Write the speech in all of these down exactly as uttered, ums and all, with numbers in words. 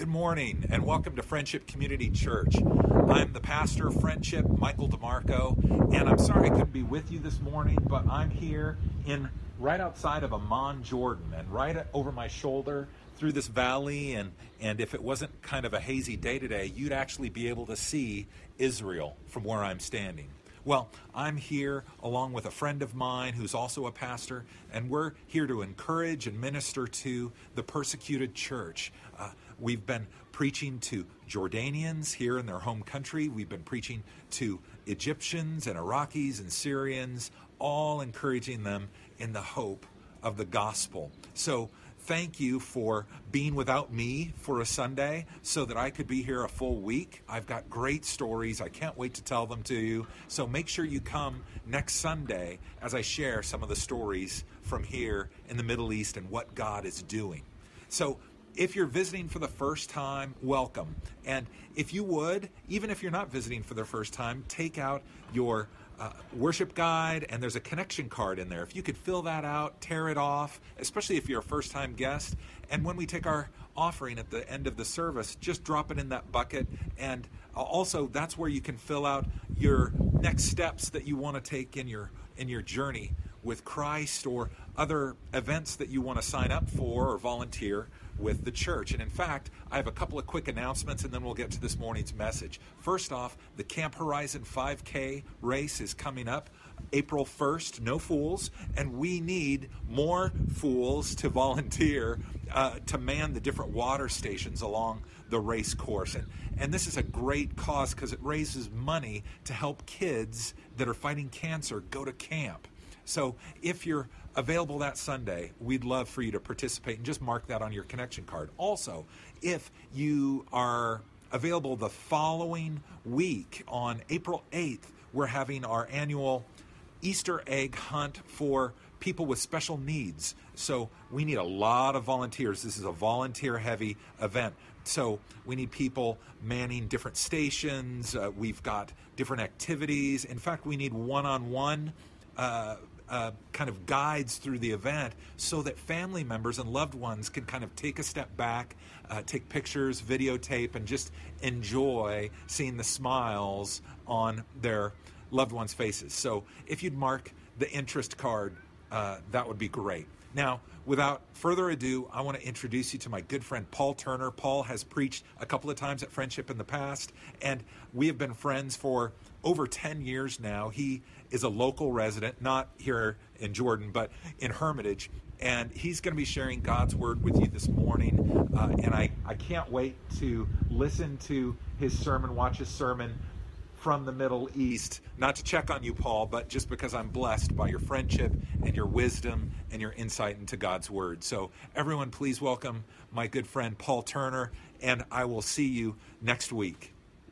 Good morning and welcome to Friendship Community Church. I'm the pastor of Friendship, Michael DeMarco, and I'm sorry I couldn't be with you this morning, but I'm here in right outside of Amman, Jordan, and right over my shoulder through this valley, and, and if it wasn't kind of a hazy day today, you'd actually be able to see Israel from where I'm standing. Well, I'm here along with a friend of mine who's also a pastor, and we're here to encourage and minister to the persecuted church. Uh, we've been preaching to Jordanians here in their home country. We've been preaching to Egyptians and Iraqis and Syrians, all encouraging them in the hope of the gospel. So thank you for being without me for a Sunday so that I could be here a full week. I've got great stories. I can't wait to tell them to you. So make sure you come next Sunday as I share some of the stories from here in the Middle East and what God is doing. So if you're visiting for the first time, welcome. And if you would, even if you're not visiting for the first time, take out your Uh, worship guide, and there's a connection card in there. If you could fill that out, tear it off, especially if you're a first-time guest. And when we take our offering at the end of the service, just drop it in that bucket. And also, that's where you can fill out your next steps that you want to take in your in your journey with Christ, or other events that you want to sign up for or volunteer with the church. And in fact, I have a couple of quick announcements, and then we'll get to this morning's message. First off, the Camp Horizon five K race is coming up April first, no fools, and we need more fools to volunteer uh, to man the different water stations along the race course. And, and this is a great cause because it raises money to help kids that are fighting cancer go to camp. So if you're available that Sunday, we'd love for you to participate, and just mark that on your connection card. Also, if you are available the following week on April eighth, we're having our annual Easter egg hunt for people with special needs. So we need a lot of volunteers. This is a volunteer-heavy event. So we need people manning different stations. Uh, we've got different activities. In fact, we need one-on-one uh, Uh, kind of guides through the event so that family members and loved ones can kind of take a step back, uh, take pictures, videotape, and just enjoy seeing the smiles on their loved ones' faces. So if you'd mark the interest card, uh, that would be great. Now, without further ado, I want to introduce you to my good friend Paul Turner. Paul has preached a couple of times at Friendship in the past, and we have been friends for over ten years now. He is a local resident, not here in Jordan, but in Hermitage, and he's going to be sharing God's Word with you this morning, uh, and I, I can't wait to listen to his sermon, watch his sermon from the Middle East. Not to check on you, Paul, but just because I'm blessed by your friendship and your wisdom and your insight into God's Word. So everyone, please welcome my good friend Paul Turner, and I will see you next week.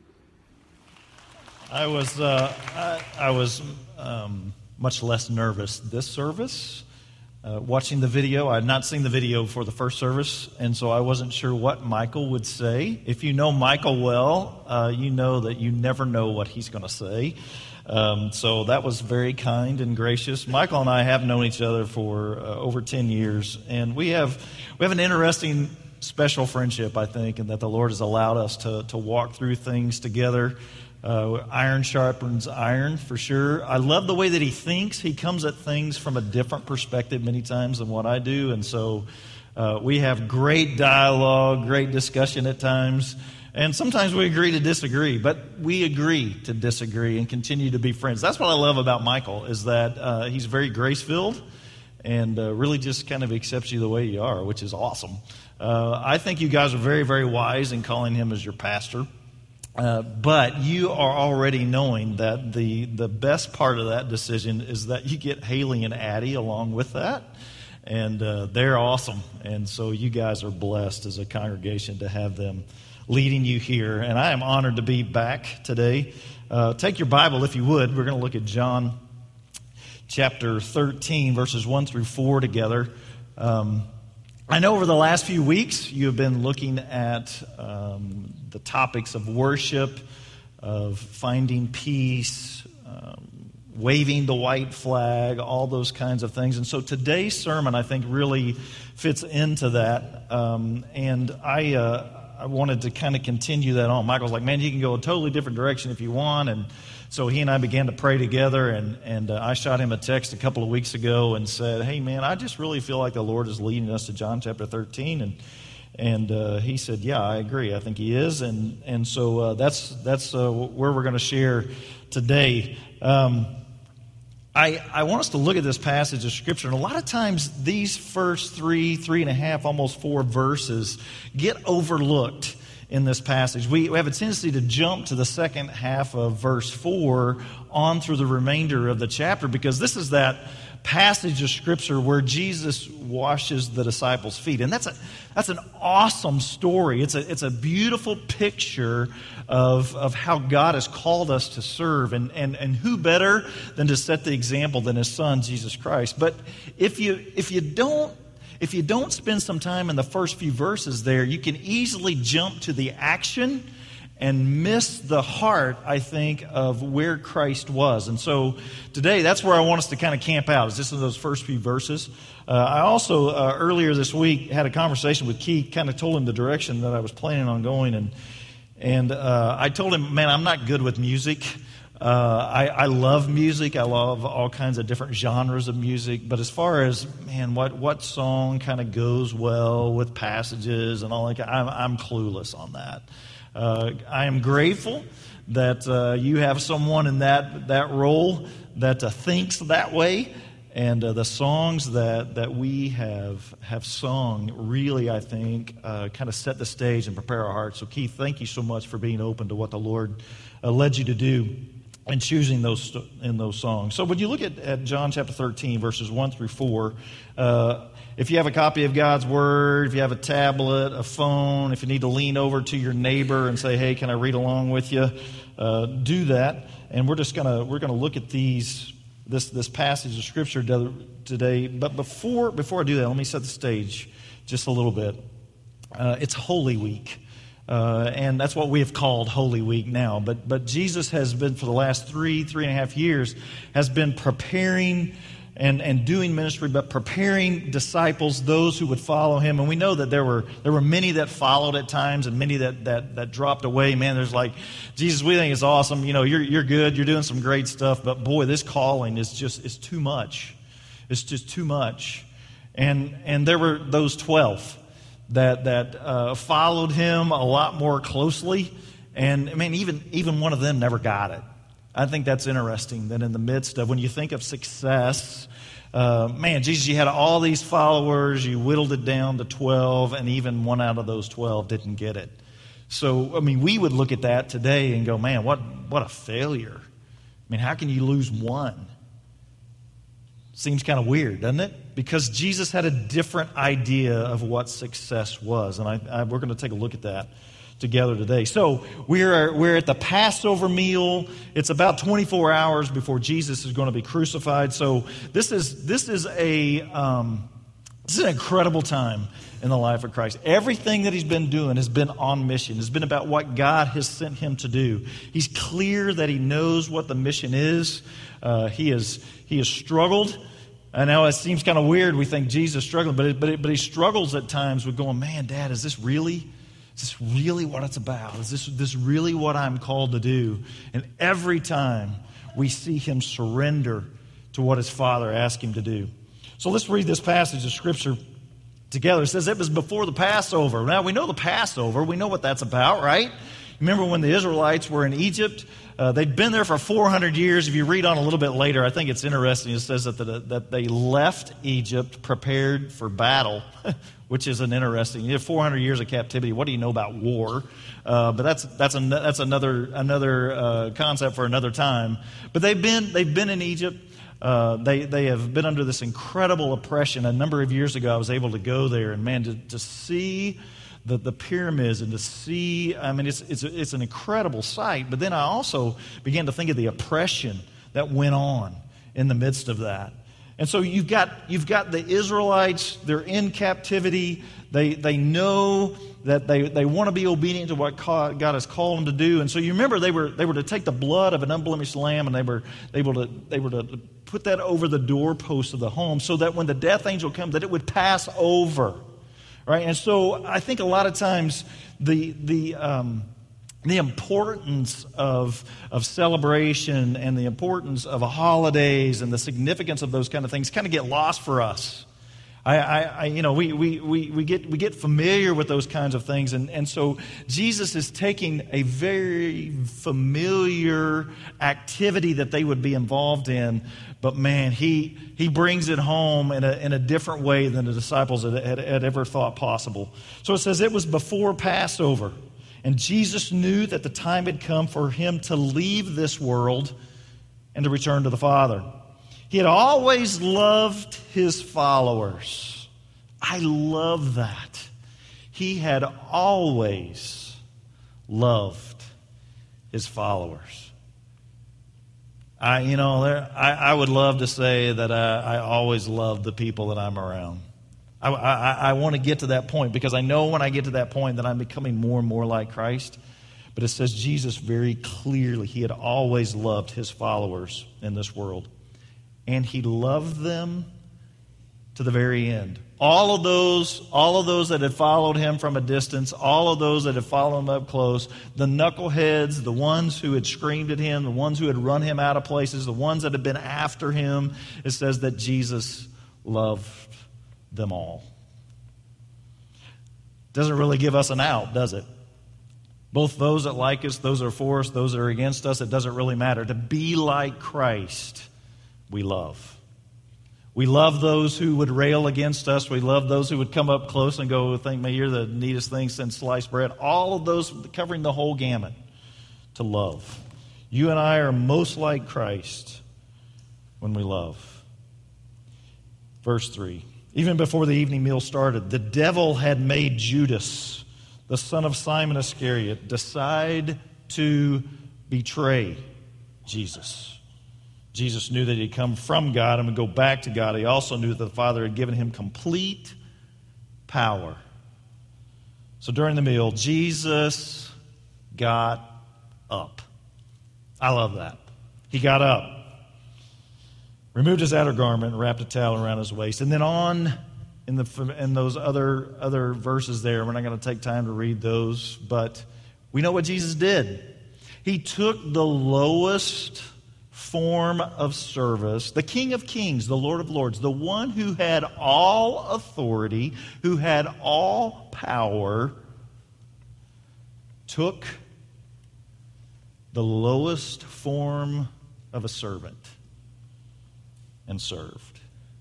I was uh, I, I was um, much less nervous this service. Uh, watching the video, I had not seen the video for the first service, and so I wasn't sure what Michael would say. If you know Michael well, uh, you know that you never know what he's going to say. Um, so that was very kind and gracious. Michael and I have known each other for uh, over ten years, and we have we have an interesting, special friendship, I think, and that the Lord has allowed us to to walk through things together. Uh, iron sharpens iron, for sure. I love the way that he thinks. He comes at things from a different perspective many times than what I do. And so uh, we have great dialogue, great discussion at times. And sometimes we agree to disagree, but we agree to disagree and continue to be friends. That's what I love about Michael, is that uh, he's very grace-filled and uh, really just kind of accepts you the way you are, which is awesome. Uh, I think you guys are very, very wise in calling him as your pastor. Uh, but you are already knowing that the, the best part of that decision is that you get Haley and Addie along with that, and uh, they're awesome. And so you guys are blessed as a congregation to have them leading you here. And I am honored to be back today. Uh, take your Bible, if you would. We're going to look at John chapter thirteen, verses one through four together. Um, I know over the last few weeks you have been looking at um, the topics of worship, of finding peace, um, waving the white flag, all those kinds of things. And so today's sermon, I think, really fits into that. Um, and I, uh, I wanted to kind of continue that on. Michael's like, man, you can go a totally different direction if you want. And so he and I began to pray together, and, and uh, I shot him a text a couple of weeks ago and said, hey, man, I just really feel like the Lord is leading us to John chapter thirteen. And and uh, he said, yeah, I agree. I think he is. And and so uh, that's, that's uh, where we're going to share today. Um I, I want us to look at this passage of Scripture, and a lot of times these first three, three and a half, almost four verses get overlooked in this passage. We, we have a tendency to jump to the second half of verse four on through the remainder of the chapter, because this is that passage of Scripture where Jesus washes the disciples' feet. And that's a that's an awesome story. It's a it's a beautiful picture of, of how God has called us to serve. And, and, and who better than to set the example than His Son, Jesus Christ. But if you if you don't if you don't spend some time in the first few verses there, you can easily jump to the action and miss the heart, I think, of where Christ was. And so today, that's where I want us to kind of camp out, is just in those first few verses. Uh, I also, uh, earlier this week, had a conversation with Keith, kind of told him the direction that I was planning on going. And and uh, I told him, man, I'm not good with music. Uh, I, I love music. I love all kinds of different genres of music. But as far as, man, what, what song kind of goes well with passages and all that, I'm, I'm clueless on that. Uh, I am grateful that uh, you have someone in that that role that uh, thinks that way, and uh, the songs that, that we have have sung really, I think, uh, kind of set the stage and prepare our hearts. So, Keith, thank you so much for being open to what the Lord uh, led you to do and choosing those in those songs. So, when you look at, at John chapter thirteen, verses one through four. Uh, If you have a copy of God's Word, if you have a tablet, a phone, if you need to lean over to your neighbor and say, hey, can I read along with you, uh, do that. And we're just going to we're gonna look at these this this passage of Scripture today. But before, before I do that, let me set the stage just a little bit. Uh, it's Holy Week. Uh, and that's what we have called Holy Week now. But but Jesus has been, for the last three, three and a half years, has been preparing And, and doing ministry, but preparing disciples, those who would follow Him. And we know that there were there were many that followed at times, and many that that, that dropped away. Man, there's like, Jesus, we think it's awesome. You know, you're you're good. You're doing some great stuff. But boy, this calling is just is too much. It's just too much. And and there were those twelve that that uh, followed Him a lot more closely. And I mean, even even one of them never got it. I think that's interesting that in the midst of, when you think of success, uh, man, Jesus, you had all these followers, you whittled it down to twelve, and even one out of those twelve didn't get it. So, I mean, we would look at that today and go, man, what, what a failure. I mean, how can you lose one? Seems kind of weird, doesn't it? Because Jesus had a different idea of what success was, and I, I, we're going to take a look at that together today. So we're we're at the Passover meal. It's about twenty-four hours before Jesus is going to be crucified. So this is this is a um, this is an incredible time in the life of Christ. Everything that He's been doing has been on mission. It's been about what God has sent Him to do. He's clear that He knows what the mission is. Uh, he has he has struggled. I know it seems kind of weird. We think Jesus struggled, but it, but it, but He struggles at times with going, man, Dad, is this really? Is this really what it's about? Is this, this really what I'm called to do? And every time we see Him surrender to what His Father asked Him to do. So let's read this passage of Scripture together. It says it was before the Passover. Now, we know the Passover. We know what that's about, right? Remember when the Israelites were in Egypt? Uh, they'd been there for four hundred years. If you read on a little bit later, I think it's interesting. It says that, the, that they left Egypt prepared for battle, which is an interesting. You have four hundred years of captivity. What do you know about war? Uh, but that's that's an, that's another another uh, concept for another time. But they've been they've been in Egypt. Uh, they they have been under this incredible oppression. A number of years ago, I was able to go there, and man, to, to see the the pyramids and to see, I mean, it's it's it's an incredible sight. But then I also began to think of the oppression that went on in the midst of that. And so you've got you've got the Israelites. They're in captivity. They they know that they, they want to be obedient to what God has called them to do. And so you remember they were they were to take the blood of an unblemished lamb, and they were able to they were to put that over the doorpost of the home, so that when the death angel comes, that it would pass over. right? And so I think a lot of times the the um, the importance of of celebration and the importance of holidays and the significance of those kind of things kind of get lost for us. I, I, I you know, we, we, we, we get we get familiar with those kinds of things, and, and so Jesus is taking a very familiar activity that they would be involved in, but man, he he brings it home in a in a different way than the disciples had, had, had ever thought possible. So it says it was before Passover, and Jesus knew that the time had come for him to leave this world and to return to the Father. He had always loved his followers. I love that. He had always loved his followers. I, you know, there, I, I would love to say that I, I always love the people that I'm around. I, I, I want to get to that point because I know when I get to that point that I'm becoming more and more like Christ. But it says Jesus very clearly, he had always loved his followers in this world. And he loved them to the very end. All of those, all of those that had followed him from a distance, all of those that had followed him up close, the knuckleheads, the ones who had screamed at him, the ones who had run him out of places, the ones that had been after him, it says that Jesus loved them all. Doesn't really give us an out, does it? Both those that like us, those that are for us, those that are against us, it doesn't really matter. To be like Christ, we love. We love those who would rail against us. We love those who would come up close and go, think, man, you're the neatest thing since sliced bread. All of those covering the whole gamut to love. You and I are most like Christ when we love. Verse three. Even before the evening meal started, the devil had made Judas, the son of Simon Iscariot, decide to betray Jesus. Jesus knew that he had come from God and would go back to God. He also knew that the Father had given him complete power. So during the meal, Jesus got up. I love that. He got up, removed his outer garment, and wrapped a towel around his waist. And then on in the in those other, other verses there, we're not going to take time to read those, but we know what Jesus did. He took the lowest form of service, the King of Kings, the Lord of Lords, the one who had all authority, who had all power, took the lowest form of a servant and served.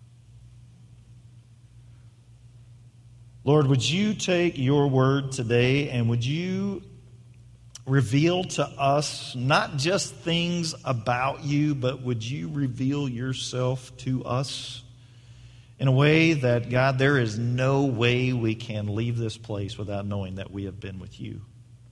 Lord, would you take your word today and would you reveal to us not just things about you, but would you reveal yourself to us in a way that, God, there is no way we can leave this place without knowing that we have been with you.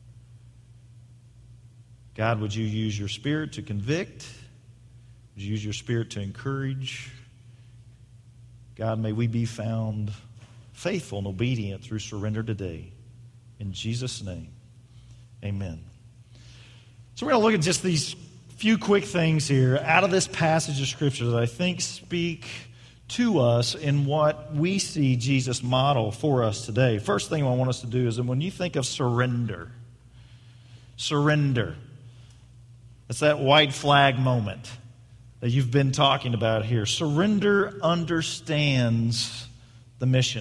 God, would you use your Spirit to convict? Would you use your Spirit to encourage? God, may we be found faithful and obedient through surrender today. In Jesus' name, amen. So we're going to look at just these few quick things here out of this passage of Scripture that I think speak to us in what we see Jesus model for us today. First thing I want us to do is that when you think of surrender, surrender, it's that white flag moment that you've been talking about here. Surrender understands the mission.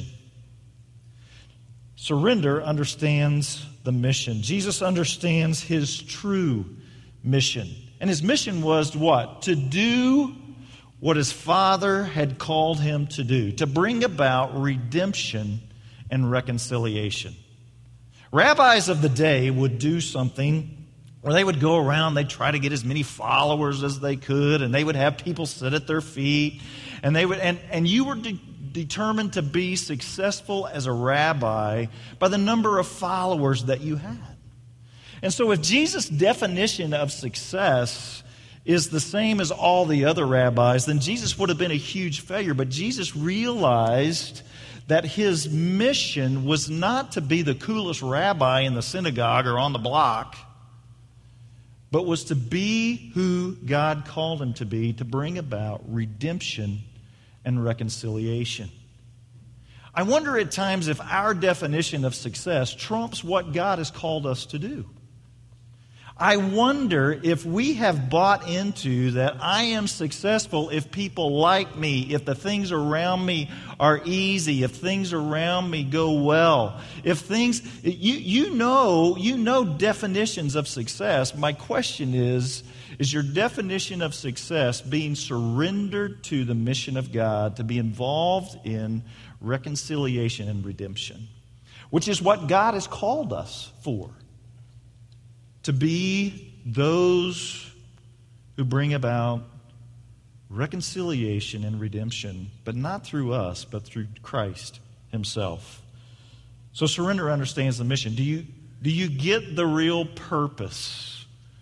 Surrender understands the mission. Jesus understands his true mission. And his mission was what? To do what his Father had called him to do. To bring about redemption and reconciliation. Rabbis of the day would do something where they would go around, they'd try to get as many followers as they could, and they would have people sit at their feet, and they would, and, and you were de- determined to be successful as a rabbi by the number of followers that you had. And so if Jesus' definition of success is the same as all the other rabbis, then Jesus would have been a huge failure. But Jesus realized that his mission was not to be the coolest rabbi in the synagogue or on the block, but was to be who God called him to be, to bring about redemption and reconciliation. I wonder at times if our definition of success trumps what God has called us to do. I wonder if we have bought into that I am successful if people like me, if the things around me are easy, if things around me go well, if things, you, you know, you know definitions of success. My question is, is your definition of success being surrendered to the mission of God, to be involved in reconciliation and redemption, which is what God has called us for? To be those who bring about reconciliation and redemption, but not through us, but through Christ himself. So surrender understands the mission. Do you, do you get the real purpose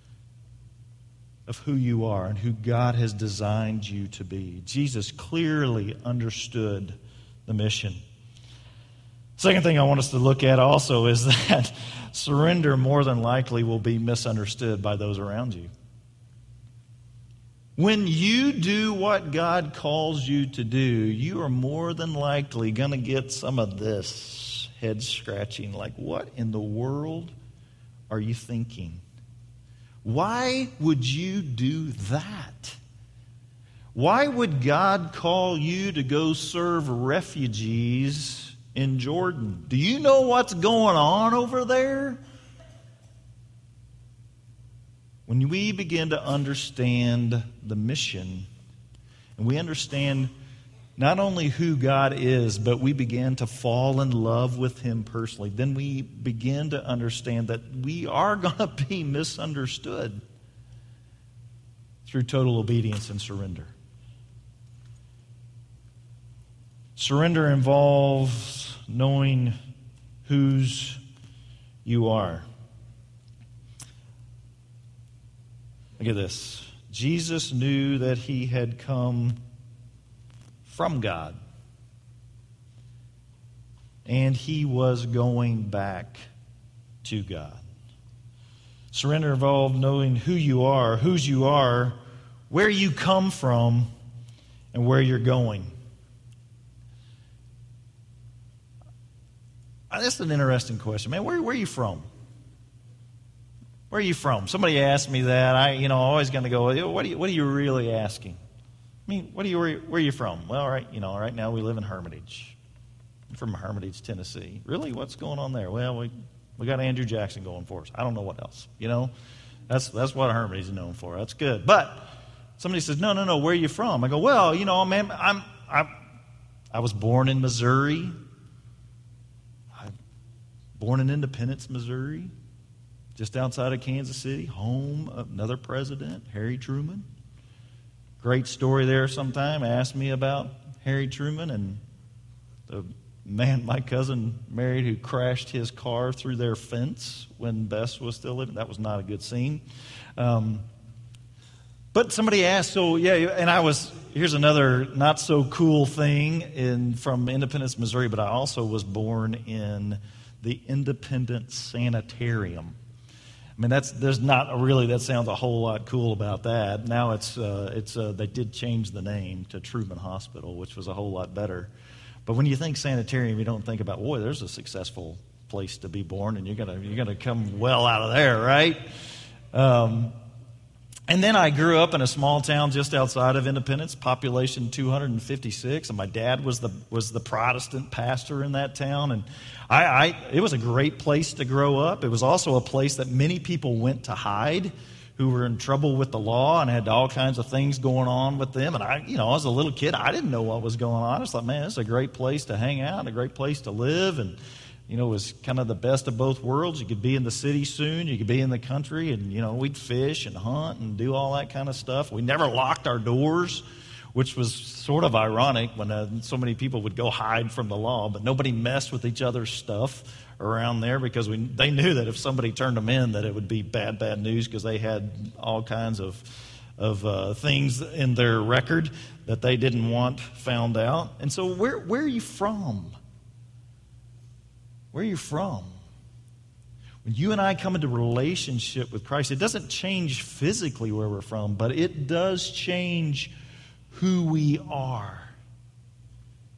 of who you are and who God has designed you to be? Jesus clearly understood the mission. Second thing I want us to look at also is that surrender more than likely will be misunderstood by those around you. When you do what God calls you to do, you are more than likely going to get some of this head scratching, like, what in the world are you thinking? Why would you do that? Why would God call you to go serve refugees in Jordan? Do you know what's going on over there? When we begin to understand the mission, and we understand not only who God is, but we begin to fall in love with him personally, then we begin to understand that we are going to be misunderstood through total obedience and surrender. Surrender involves knowing whose you are. Look at this. Jesus knew that he had come from God, and he was going back to God. Surrender involved knowing who you are, whose you are, where you come from, and where you're going. That's an interesting question, man. Where, where are you from? Where are you from? Somebody asked me that. I, you know, always going to go, what are you, what are you really asking? I mean, what are you, where, where are you from? Well, right, you know, right now we live in Hermitage. I'm from Hermitage, Tennessee. Really? What's going on there? Well, we we got Andrew Jackson going for us. I don't know what else. You know, that's that's what Hermitage is known for. That's good. But somebody says, no, no, no. Where are you from? I go, well, you know, man, I'm I'm I was born in Missouri. Born in Independence, Missouri, just outside of Kansas City, home of another president, Harry Truman. Great story there sometime. Asked me about Harry Truman and the man my cousin married who crashed his car through their fence when Bess was still living. That was not a good scene. Um, but somebody asked, so yeah, and I was, here's another not so cool thing in from Independence, Missouri, but I also was born in the Independence Sanitarium. I mean, that's there's not really, that sounds a whole lot cool about that. Now it's uh, it's uh, they did change the name to Truman Hospital, which was a whole lot better. But when you think sanitarium, you don't think about, boy, there's a successful place to be born, and you're gonna you're gonna come well out of there, right? Um, and then I grew up in a small town just outside of Independence, population two hundred fifty-six, and my dad was the was the Protestant pastor in that town, and I, I it was a great place to grow up. It was also a place that many people went to hide, who were in trouble with the law and had all kinds of things going on with them. And I, you know, as a little kid, I didn't know what was going on. I was like, man, this is a great place to hang out, and a great place to live, and you know, it was kind of the best of both worlds. You could be in the city soon, you could be in the country, and, you know, we'd fish and hunt and do all that kind of stuff. We never locked our doors, which was sort of ironic when uh, so many people would go hide from the law, but nobody messed with each other's stuff around there because we they knew that if somebody turned them in that it would be bad, bad news because they had all kinds of, of uh, things in their record that they didn't want found out. And so where where are you from? Where are you from? When you and I come into relationship with Christ, it doesn't change physically where we're from, but it does change who we are.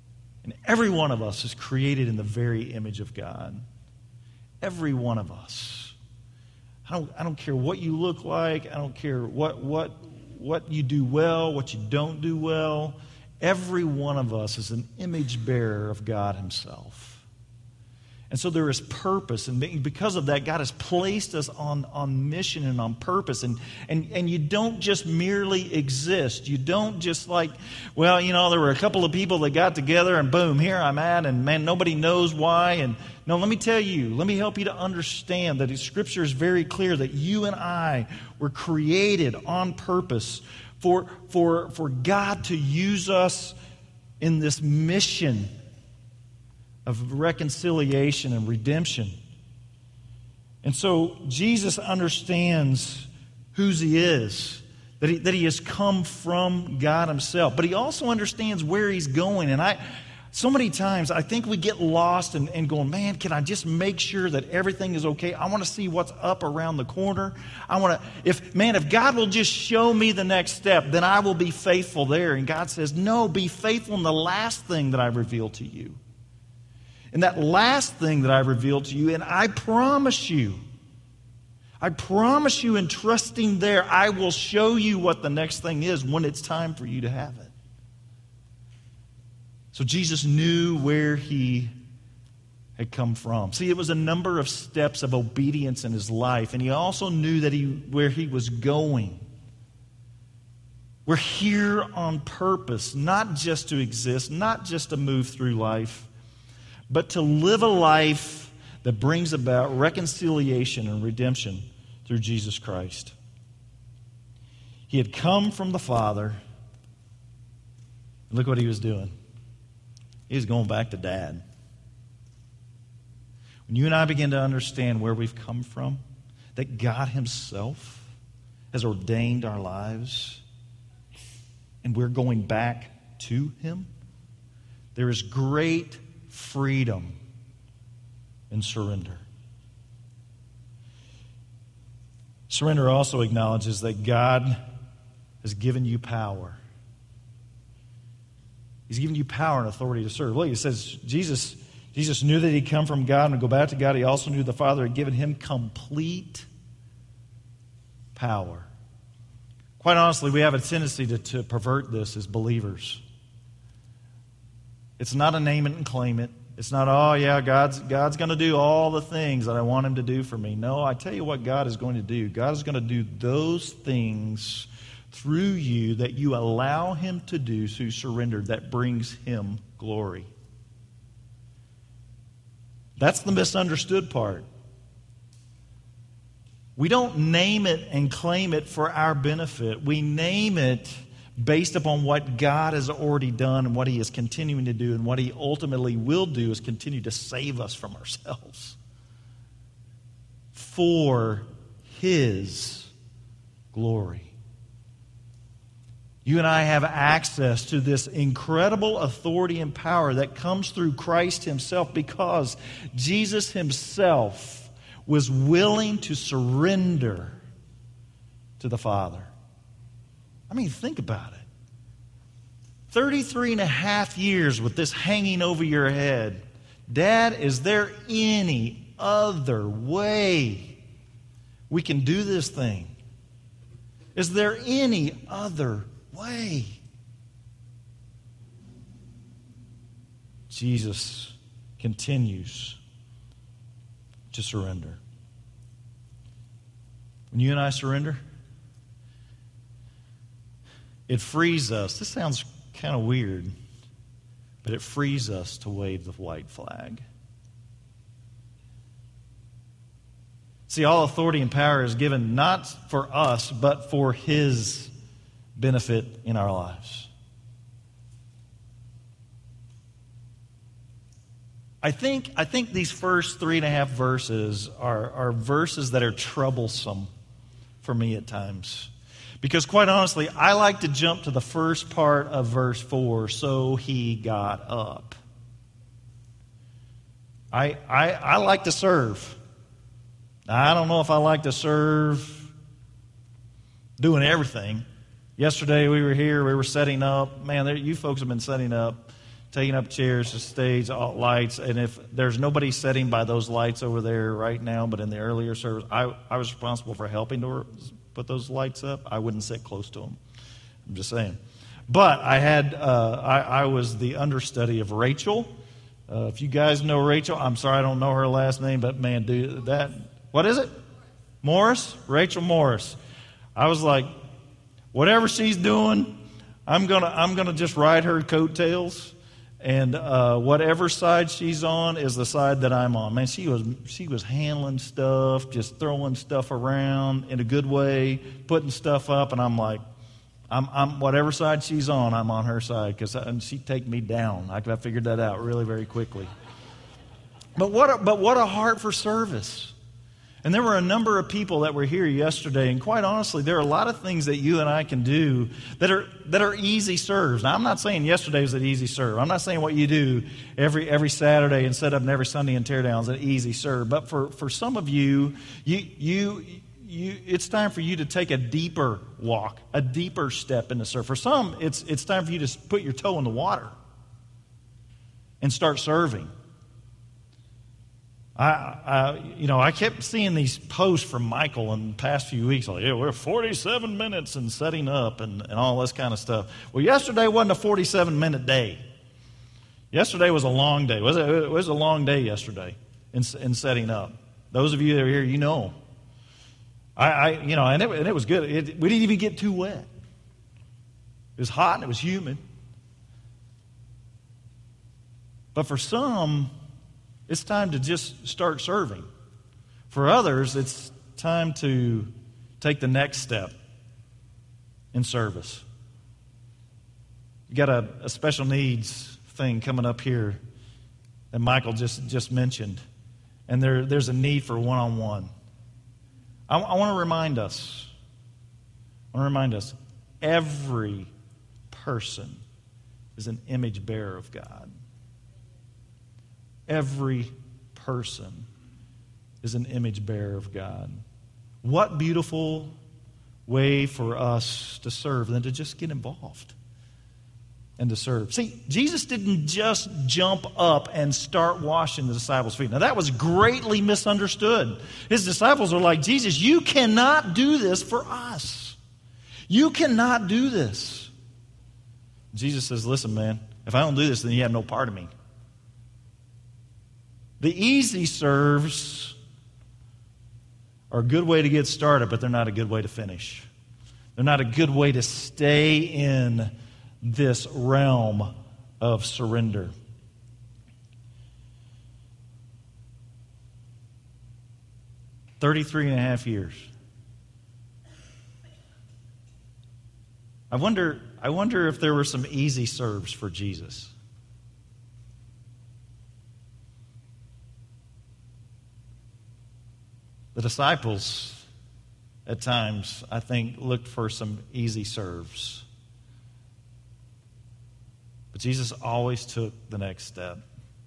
And every one of us is created in the very image of God. Every one of us. I don't, I don't care what you look like. I don't care what, what, what you do well, what you don't do well. Every one of us is an image bearer of God himself. And so there is purpose, and because of that, God has placed us on, on mission and on purpose. And, and, and you don't just merely exist. You don't just like, well, you know, there were a couple of people that got together and boom, here I'm at, and man, nobody knows why. And no, let me tell you, let me help you to understand that the Scripture is very clear that you and I were created on purpose for, for, for God to use us in this mission of reconciliation and redemption. And so Jesus understands whose he is, that he, that he has come from God himself. But he also understands where he's going. And I, so many times, I think we get lost and, and going, man, can I just make sure that everything is okay? I want to see what's up around the corner. I want to, if, man, if God will just show me the next step, then I will be faithful there. And God says, no, be faithful in the last thing that I reveal to you. And that last thing that I revealed to you, and I promise you, I promise you in trusting there, I will show you what the next thing is when it's time for you to have it. So Jesus knew where he had come from. See, it was a number of steps of obedience in his life, and he also knew that he where he was going. We're here on purpose, not just to exist, not just to move through life, but to live a life that brings about reconciliation and redemption through Jesus Christ. He had come from the Father. Look what he was doing. He was going back to Dad. When you and I begin to understand where we've come from, that God himself has ordained our lives, and we're going back to him, there is great freedom and surrender. Surrender also acknowledges that God has given you power. He's given you power and authority to serve. Look, it says Jesus, Jesus knew that he'd come from God and would go back to God. He also knew the Father had given him complete power. Quite honestly, we have a tendency to, to pervert this as believers. It's not a name it and claim it. It's not, oh yeah, God's, God's going to do all the things that I want him to do for me. No, I tell you what God is going to do. God is going to do those things through you that you allow him to do through surrender that brings him glory. That's the misunderstood part. We don't name it and claim it for our benefit. We name it based upon what God has already done and what he is continuing to do, and what he ultimately will do is continue to save us from ourselves for his glory. You and I have access to this incredible authority and power that comes through Christ himself, because Jesus himself was willing to surrender to the Father. I mean, think about it. thirty-three and a half years with this hanging over your head. Dad, is there any other way we can do this thing? Is there any other way? Jesus continues to surrender. When you and I surrender, it frees us. This sounds kind of weird, but it frees us to wave the white flag. See, all authority and power is given not for us, but for his benefit in our lives. I think, I think these first three and a half verses are, are verses that are troublesome for me at times. Because quite honestly, I like to jump to the first part of verse four, so he got up. I, I, I like to serve. I don't know if I like to serve doing everything. Yesterday we were here, we were setting up. Man, there, you folks have been setting up taking up chairs, the stage, all lights. And if there's nobody sitting by those lights over there right now, but in the earlier service, I, I was responsible for helping to put those lights up. I wouldn't sit close to them. I'm just saying. But I had, uh, I, I was the understudy of Rachel. Uh, if you guys know Rachel, I'm sorry I don't know her last name, but man, dude, that, what is it? Morris? Rachel Morris. I was like, whatever she's doing, I'm gonna, I'm gonna just ride her coattails, and uh, whatever side she's on is the side that I'm on. Man, she was, she was handling stuff, just throwing stuff around in a good way, putting stuff up, and I'm like, I'm, I'm whatever side she's on, I'm on her side, because she'd take me down. I, I figured that out really, very quickly. But what, a, but what a heart for service. And there were a number of people that were here yesterday, and quite honestly, there are a lot of things that you and I can do that are that are easy serves. Now, I'm not saying yesterday was an easy serve. I'm not saying what you do every every Saturday and set up and every Sunday and tear down is an easy serve. But for, for some of you, you you. You, it's time for you to take a deeper walk, a deeper step in the surf. For some, it's it's time for you to put your toe in the water and start serving. I, I you know, I kept seeing these posts from Michael in the past few weeks, like, yeah, we're forty-seven minutes and setting up and, and all this kind of stuff. Well, yesterday wasn't a forty-seven minute day. Yesterday was a long day. It was a, it was a long day yesterday in, in setting up. Those of you that are here, you know. I, I, you know, and it, and it was good. It, we didn't even get too wet. It was hot and it was humid. But for some, it's time to just start serving. For others, it's time to take the next step in service. You got a, a special needs thing coming up here that Michael just, just mentioned. And there, there's a need for one-on-one. I, I want to remind us, I want to remind us, every person is an image bearer of God. Every person is an image bearer of God. What beautiful way for us to serve than to just get involved and to serve. See, Jesus didn't just jump up and start washing the disciples' feet. Now, that was greatly misunderstood. His disciples are like, Jesus, you cannot do this for us. You cannot do this. Jesus says, listen, man, if I don't do this, then you have no part of me. The easy serves are a good way to get started, but they're not a good way to finish. They're not a good way to stay in this realm of surrender. Thirty-three and a half years. I wonder, I wonder if there were some easy serves for Jesus. The disciples, at times, I think, looked for some easy serves. But Jesus always took the next step.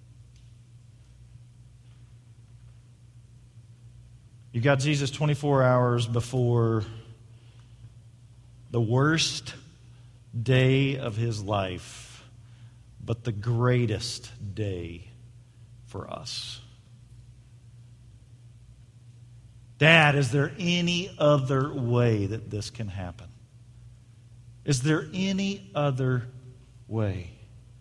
You got Jesus twenty-four hours before the worst day of his life, but the greatest day for us. Dad, is there any other way that this can happen? Is there any other way?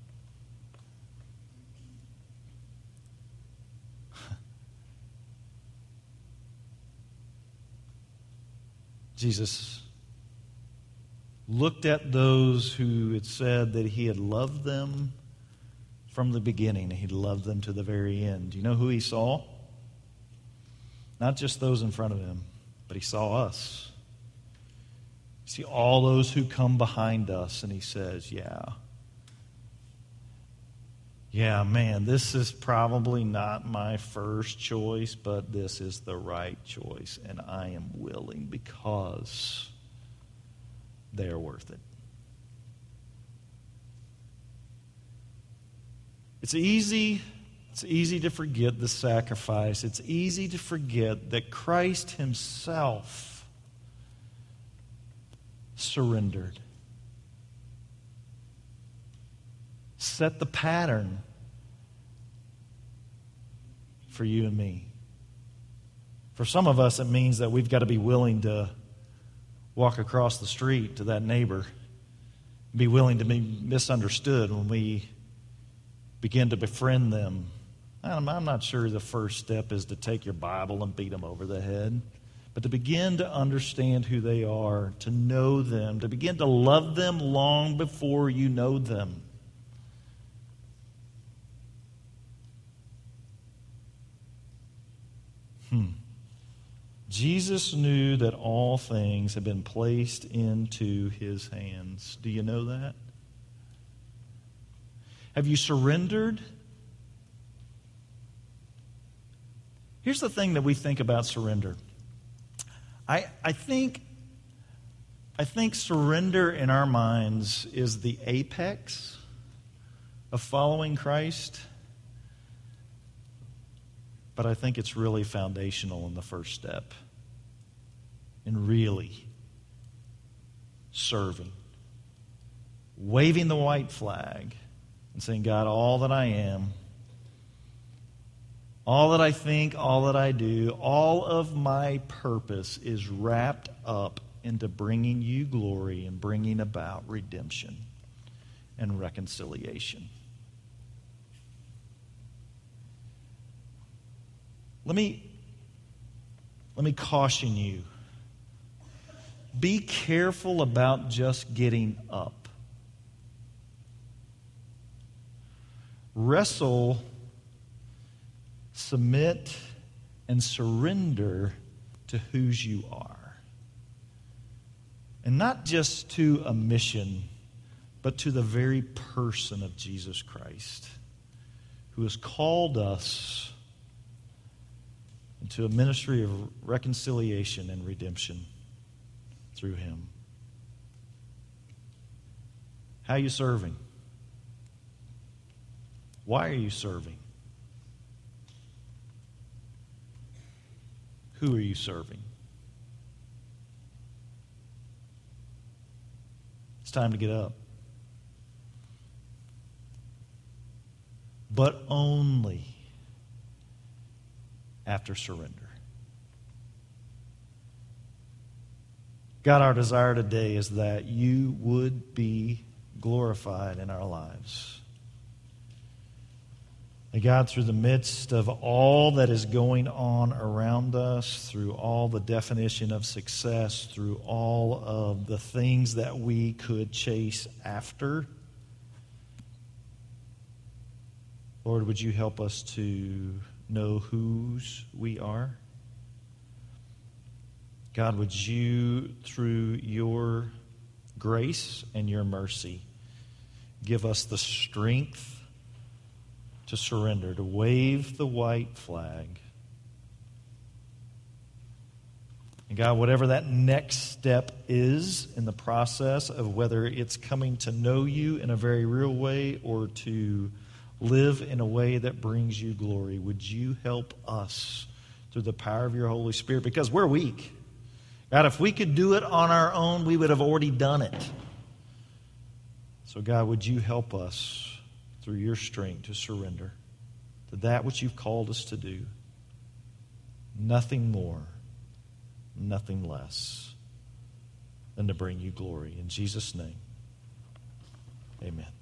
Jesus looked at those who had said that he had loved them from the beginning. He loved them to the very end. Do you know who he saw? Not just those in front of him, but he saw us. See all those who come behind us, and he says, yeah. Yeah, man, this is probably not my first choice, but this is the right choice, and I am willing because they are worth it. It's easy, it's easy to forget the sacrifice. It's easy to forget that Christ himself surrendered. set the pattern for you and me. For some of us, it means that we've got to be willing to walk across the street to that neighbor, be willing to be misunderstood when we begin to befriend them. I'm, I'm not sure the first step is to take your Bible and beat them over the head, but to begin to understand who they are, to know them, to begin to love them long before you know them. Hmm. Jesus knew that all things had been placed into his hands. Do you know that? Have you surrendered? Here's the thing that we think about surrender. I, I think I think surrender in our minds is the apex of following Christ. But I think it's really foundational in the first step. In really serving. Waving the white flag and saying, God, all that I am, all that I think, all that I do, all of my purpose is wrapped up into bringing you glory and bringing about redemption and reconciliation. Let me, let me caution you. Be careful about just getting up. Wrestle, submit, and surrender to whose you are. And not just to a mission, but to the very person of Jesus Christ, who has called us into a ministry of reconciliation and redemption through him. How are you serving? Why are you serving? Who are you serving? It's time to get up. But only after surrender. God, our desire today is that you would be glorified in our lives. And God, through the midst of all that is going on around us, through all the definition of success, through all of the things that we could chase after, Lord, would you help us to know whose we are? God, would you, through your grace and your mercy, give us the strength to surrender, to wave the white flag. And God, whatever that next step is in the process of whether it's coming to know you in a very real way or to live in a way that brings you glory, would you help us through the power of your Holy Spirit? Because we're weak. God, if we could do it on our own, we would have already done it. So God, would you help us through your strength to surrender to that which you've called us to do. Nothing more, nothing less than to bring you glory. In Jesus' name, amen.